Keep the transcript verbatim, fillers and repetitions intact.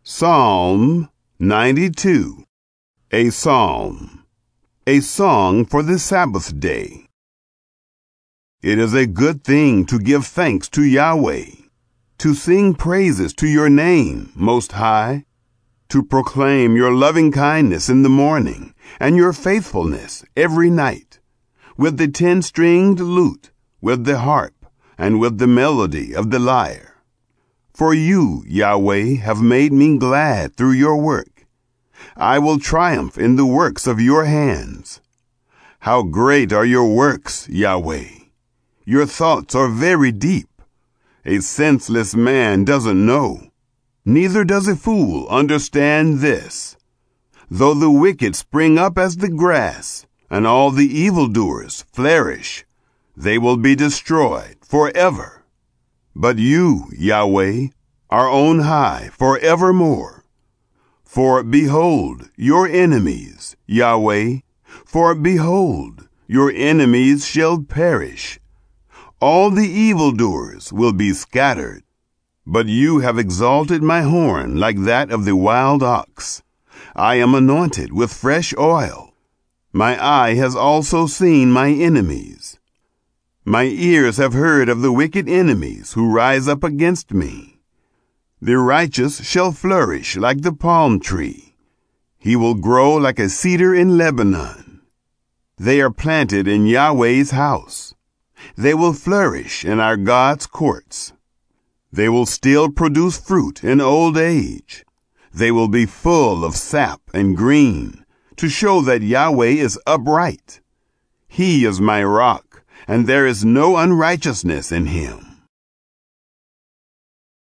Psalm ninety-two, a psalm, a song for the Sabbath day. It is a good thing to give thanks to Yahweh, to sing praises to your name, Most High, to proclaim your loving kindness in the morning and your faithfulness every night, with the ten-stringed lute, with the harp, and with the melody of the lyre. For you, Yahweh, have made me glad through your work. I will triumph in the works of your hands. How great are your works, Yahweh! Your thoughts are very deep. A senseless man doesn't know, neither does a fool understand this. Though the wicked spring up as the grass, and all the evildoers flourish, they will be destroyed forever. But you, Yahweh, are on high forevermore. For behold, your enemies, Yahweh, for behold, your enemies shall perish. All the evildoers will be scattered. But you have exalted my horn like that of the wild ox. I am anointed with fresh oil. My eye has also seen my enemies. My ears have heard of the wicked enemies who rise up against me. The righteous shall flourish like the palm tree. He will grow like a cedar in Lebanon. They are planted in Yahweh's house. They will flourish in our God's courts. They will still produce fruit in old age. They will be full of sap and green, to show that Yahweh is upright. He is my rock, and there is no unrighteousness in him.